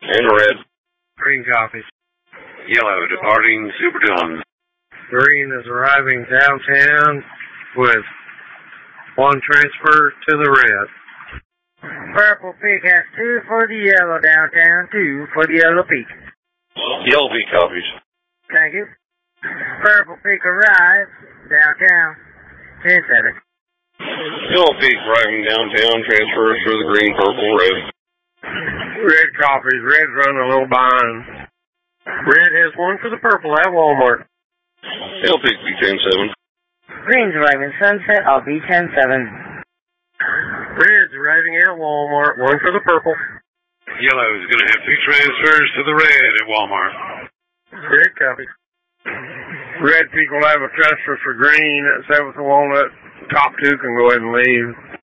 And red. Green copies. Yellow departing Super Dillon. Green is arriving downtown with one transfer to the red. Purple Peak has 2 for the yellow downtown, 2 for the yellow peak. Yellow Peak copies. Thank you. Purple Peak arrives downtown, 10-7. Yellow Peak arriving downtown, transfers for the green, purple, red. Red copies. Red's running a little behind. Red has 1 for the purple at Walmart. Yellow Peak be 10-7. Green's arriving Sunset, I'll be 10-7. Red's arriving at Walmart, 1 for the purple. Yellow is going to have 2 transfers to the red at Walmart. Red copy. Red Peak will have a transfer for green at 7th Walnut. Top 2 can go ahead and leave.